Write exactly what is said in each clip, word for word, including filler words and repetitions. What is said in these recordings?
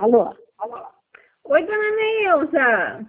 Alô? Oi, dona Neuza.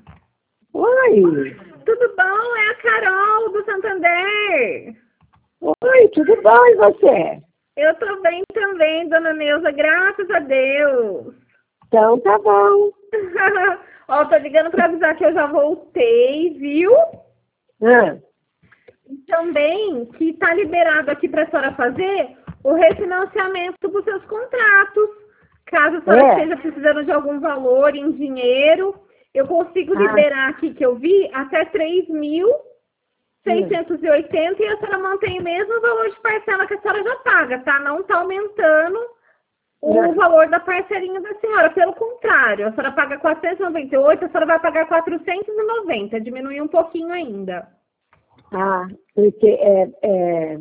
Oi. Tudo bom? É a Carol do Santander. Oi, tudo bom e você? Eu tô bem também, dona Neuza, graças a Deus. Então tá bom. Ó, tô ligando para avisar que eu já voltei, viu? Ah, E também que tá liberado aqui para a senhora fazer o refinanciamento dos seus contratos. Caso a senhora é? esteja precisando de algum valor em dinheiro, eu consigo Ah, liberar aqui que eu vi até três mil hum. seiscentos e oitenta e a senhora mantém o mesmo valor de parcela que a senhora já paga, tá? Não tá aumentando o Ah, valor da parcelinha da senhora. Pelo contrário, a senhora paga quatrocentos e noventa e oito, a senhora vai pagar quatrocentos e noventa, diminui um pouquinho ainda. ah, porque é, é,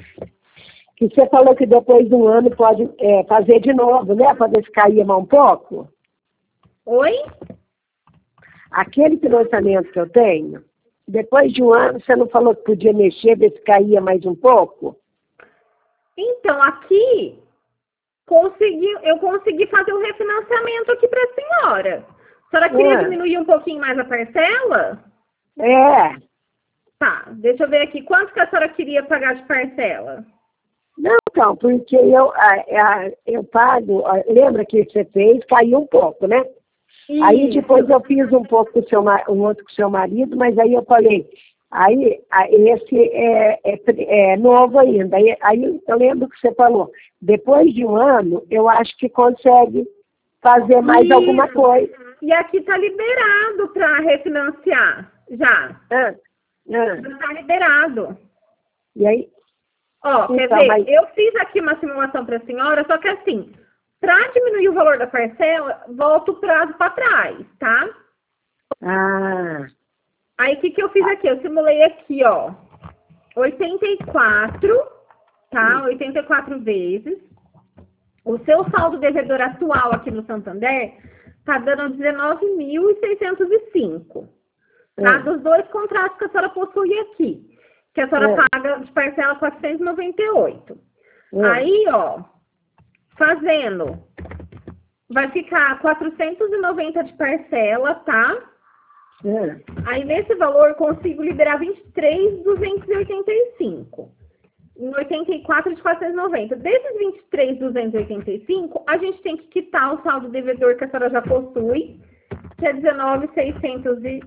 que você falou que depois de um ano pode é, fazer de novo, né? Fazer se cair mais um pouco. Oi? Aquele financiamento que eu tenho, depois de um ano você não falou que podia mexer, ver se caía mais um pouco? Então, aqui, consegui, eu consegui fazer o refinanciamento aqui para a senhora. A senhora queria Ah, diminuir um pouquinho mais a parcela? é. Tá, deixa eu ver aqui. Quanto que a senhora queria pagar de parcela? Não, então, porque eu, a, a, eu pago, a, lembra que você fez, caiu um pouco, né? Aí depois Isso. eu fiz um pouco com o seu, ma- um outro com o seu marido, mas aí eu falei, aí a- esse é, é, pre- é novo ainda. Aí, aí eu lembro que você falou, depois de um ano, eu acho que consegue fazer mais alguma Isso. coisa. E aqui tá liberado para refinanciar. Já. Ah, ah, Já tá liberado. e aí, Ó, quer então, ver? mas, Eu fiz aqui uma simulação para a senhora, só que assim, para diminuir o valor da parcela, volta o prazo para trás, tá? ah, Aí o que, que eu fiz aqui? Eu simulei aqui, ó, oitenta e quatro, tá? oitenta e quatro vezes. O seu saldo devedor atual aqui no Santander tá dando dezenove mil seiscentos e cinco, tá? ah, Dos dois contratos que a senhora possui aqui, que a senhora ah, paga de parcela quatrocentos e noventa e oito. ah, Aí, ó, fazendo, vai ficar quatrocentos e noventa de parcela, tá? ah, Aí, nesse valor, consigo liberar vinte e três mil duzentos e oitenta e cinco. Em oitenta e quatro de quatrocentos e noventa. Desses vinte e três mil duzentos e oitenta e cinco, a gente tem que quitar o saldo devedor que a senhora já possui, que é dezenove mil seiscentos e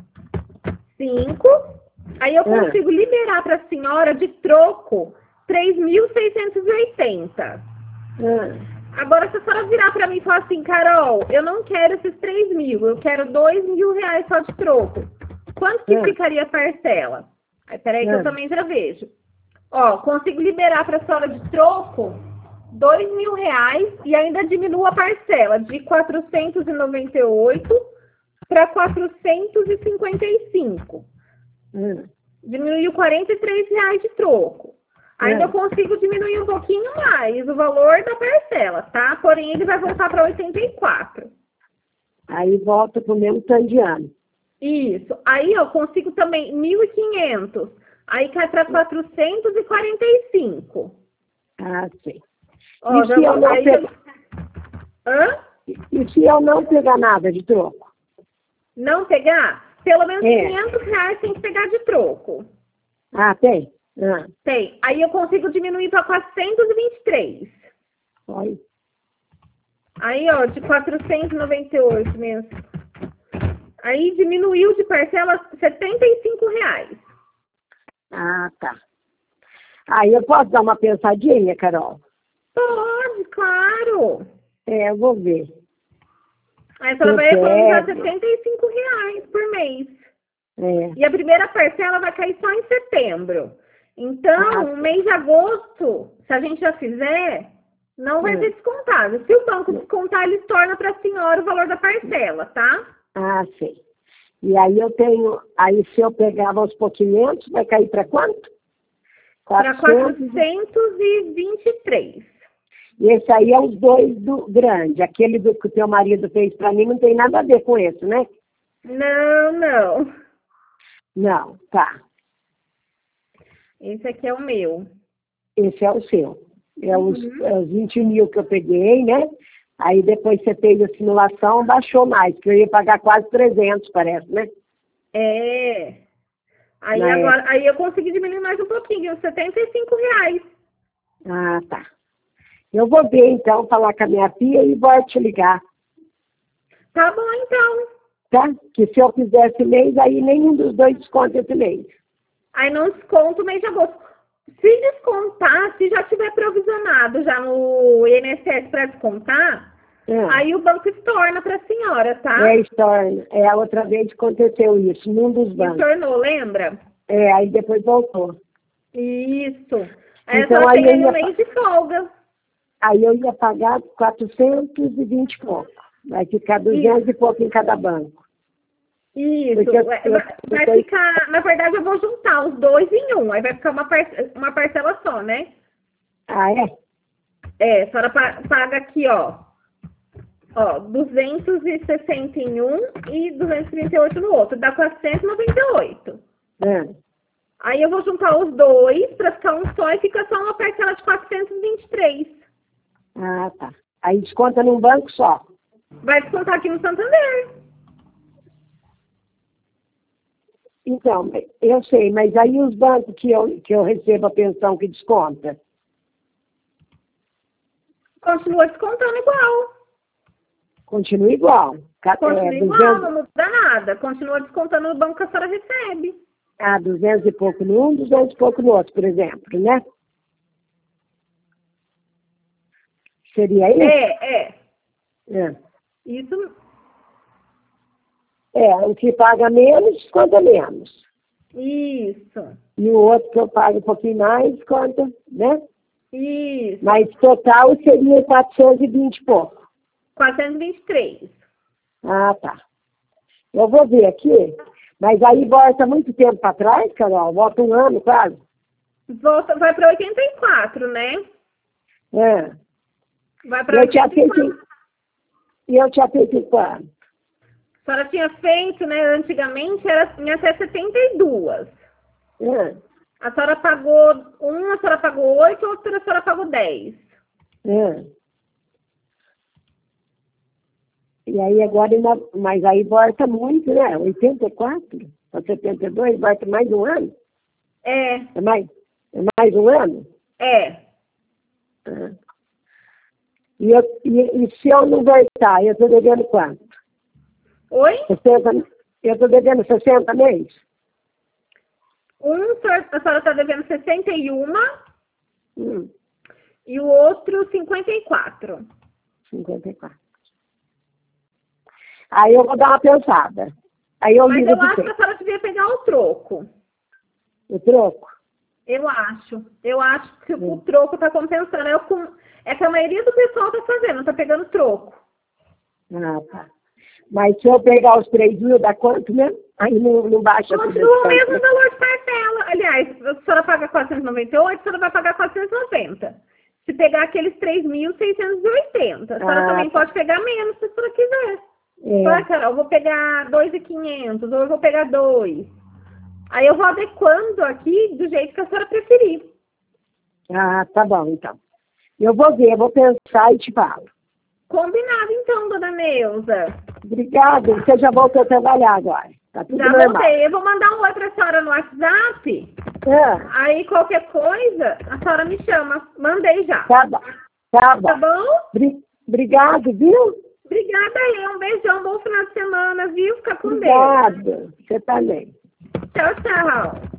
cinco. Aí eu ah, consigo liberar para a senhora de troco três mil seiscentos e oitenta. ah, Agora, se a senhora virar para mim e falar assim, Carol, eu não quero esses três mil, eu quero dois mil reais só de troco. Quanto que ah, ficaria a parcela? Aí, peraí que eu ah. também já vejo. Ó, consigo liberar para a senhora de troco dois mil reais e ainda diminuo a parcela de quatrocentos e noventa e oito para quatrocentos e cinquenta e cinco. Hum, Diminuiu quarenta e três reais de troco. Ainda eu hum. consigo diminuir um pouquinho mais o valor da parcela, tá? Porém, ele vai voltar para oitenta e quatro. Aí volta pro mesmo tanto de ano. Isso. Aí eu consigo também mil e quinhentos. Aí cai para quatrocentos e quarenta e cinco. Ah, sim. Ó, E já se eu vou... não Aí pegar, já... Hã? e se eu não pegar nada de troco? Não pegar? Pelo menos É. quinhentos reais tem que pegar de troco. Ah, tem? Ah, Tem. Aí eu consigo diminuir para quatrocentos e vinte e três. olha. Aí, ó, de quatrocentos e noventa e oito mesmo. Aí diminuiu de parcela setenta e cinco reais. Ah, tá. Aí eu posso dar uma pensadinha, Carol? Pode, claro. É, eu vou ver. Aí a senhora Eu vai economizar pego. setenta e cinco reais por mês. É. E a primeira parcela vai cair só em setembro. Ah, Então, o mês de agosto, se a gente já fizer, não vai hum. ser descontado. Se o banco descontar, ele torna para a senhora o valor da parcela, tá? Ah, sei. E aí eu tenho. Aí se eu pegar aos pouquinhos, vai cair para quanto? Para quatrocentos. quatrocentos e vinte e três. E esse aí é os dois do grande. Aquele do que o teu marido fez para mim não tem nada a ver com esse, né? Não, não. Não, tá. Esse aqui é o meu. Esse é o seu. É os, Uhum. é os vinte mil que eu peguei, né? Aí depois você fez a simulação, baixou mais, que eu ia pagar quase trezentos, parece, né? É. Aí Na agora, época. aí eu consegui diminuir mais um pouquinho, setenta e cinco reais. Ah, tá. Eu vou ver, então, falar com a minha filha e vou te ligar, Tá bom, então. tá? Que se eu fizer esse mês, aí nenhum dos dois desconta esse mês. Aí não desconto o mês de agosto. Se descontar, se já tiver provisionado já no I N S S para descontar, É. aí o banco estorna para a senhora, tá? É, história. É, a outra vez aconteceu isso, num dos bancos. Estornou, lembra? É, aí depois voltou. Isso. Aí a Então, senhora aí tem aí eu um ia, mês de folga. aí eu ia pagar quatrocentos e vinte e pouco. Vai ficar duzentos e pouco em cada banco. Isso. Porque eu- Vai, eu- vai eu- ficar, na verdade, eu vou juntar os dois em um. Aí vai ficar uma, parce- uma parcela só, né? Ah, é? É, a senhora pa- paga aqui, ó. Ó, duzentos e sessenta em um e duzentos e trinta e oito no outro. Dá quatrocentos e noventa e oito. É. Aí eu vou juntar os dois para ficar um só e fica só uma parcela de quatrocentos e vinte e três. Ah, tá. Aí desconta num banco só. Vai descontar aqui no Santander. Então, eu sei, mas aí os bancos que eu, que eu recebo a pensão que desconta? Continua descontando igual. Continua igual. Ca- Continua é, igual, duzentos, não muda nada. Continua descontando no banco que a senhora recebe. ah, duzentos e pouco num, duzentos e pouco no outro, por exemplo, né? Seria isso? É, é. É. Isso, É, o que paga menos, desconta menos. isso, E o outro que eu pago um pouquinho mais, desconta, né? isso. Mas total seria quatrocentos e vinte e pouco. quatrocentos e vinte e três. Ah, tá. Eu vou ver aqui, mas aí volta muito tempo para trás, Carol, volta um ano quase. Volta, vai para oitenta e quatro, né? É. Vai E para eu tinha oitenta e quatro. feito, e eu tinha feito quando? A senhora tinha feito, né? Antigamente era em até setenta e dois. É. A senhora pagou um, a senhora pagou oito, outra a senhora pagou dez. É. E aí agora, ainda- mas aí volta muito, né? oitenta e quatro para setenta e dois, volta mais um ano? É, É mais, é mais um ano? é. Ah. E, eu, e, e se eu não voltar, eu estou devendo quanto? Oi? sessenta, eu estou devendo sessenta meses? Um, a senhora está devendo sessenta e um Hum, e o outro cinquenta e quatro. cinquenta e quatro. Aí eu vou dar uma pensada. Aí eu Mas ligo eu de acho que a tempo. senhora devia pegar o troco. O troco? Eu acho. Eu acho que o Hum. troco está compensando. É, o com... é que a maioria do pessoal está fazendo, está pegando troco. Ah, tá. Mas se eu pegar os três mil, dá quanto mesmo? Aí não, não baixa tudo Continua o esse mesmo tanto, né? valor de parcela. Aliás, a senhora paga quatrocentos e noventa e oito, a senhora vai pagar quatrocentos e noventa. Se pegar aqueles três mil seiscentos e oitenta, a senhora Ah, também tá. pode pegar menos se a senhora quiser. É. Fala, Carol, eu vou pegar dois mil e quinhentos, ou eu vou pegar dois. Aí eu vou adequando aqui do jeito que a senhora preferir. Ah, tá bom, então. Eu vou ver, eu vou pensar e te falo. Combinado então, dona Neuza. Obrigada. Você já voltou a trabalhar agora. Tá tudo Já normal. voltei. Eu vou mandar um oi pra senhora no WhatsApp. É, Aí qualquer coisa, a senhora me chama. Mandei já. tá bom. Tá bom. Tá bom? Bri- Obrigado, viu? Obrigada aí. Um beijão. Bom final de semana, viu? Fica com Deus. Obrigada. Você também. Tchau, tchau.